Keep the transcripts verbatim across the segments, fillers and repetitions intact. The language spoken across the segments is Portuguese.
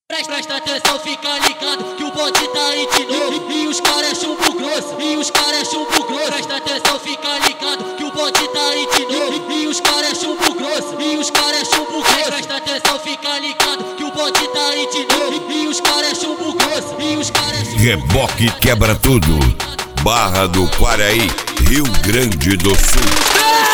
Presta, presta atenção, fica ligado que o bonde tá aí de novo. E, e os caras é chumbo grosso, e os caras é chumbo grosso. Presta atenção, fica ligado que o bonde tá aí de novo. E, e os caras é chumbo grosso, e os caras é chumbo grosso. Presta atenção, fica ligado que o bonde tá aí de novo. E, e os caras é chumbo grosso, e os caras é chumbo grosso. Reboque quebra tudo. Barra do Quaraí, Rio Grande do Sul.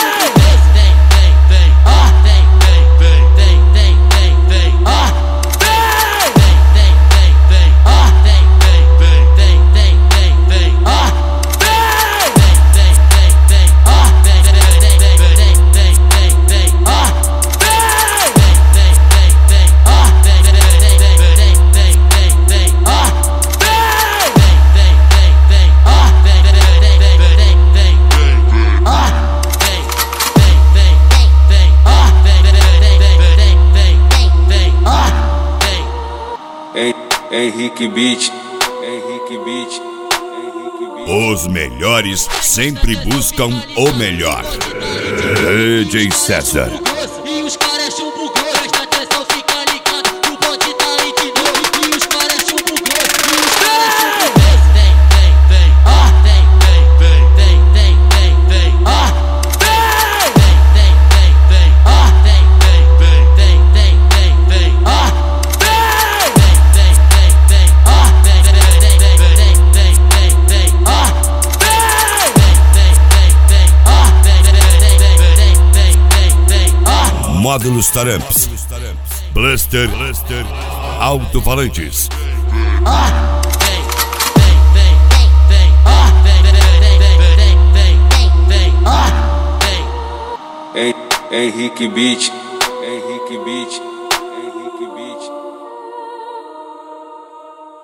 Henrique Beat, Henrique Beat, Henrique Beat. Os melhores sempre buscam o melhor. D J César. E os caras é chumbo grosso. Presta atenção, fica ligado que o bonde tá aí de novo. E os caras é chumbo grosso. E os caras é chumbo grosso. Vem, vem, vem, ah, vem, vem, vem, vem, vem, vem, vem, ah, vem, vem, vem, vem, ah, vem, vem, vem, vem, vem, vem, vem, ah, Módulos Taramps, Blaster, Alto-Falantes. Henrique Beat, Henrique Beat.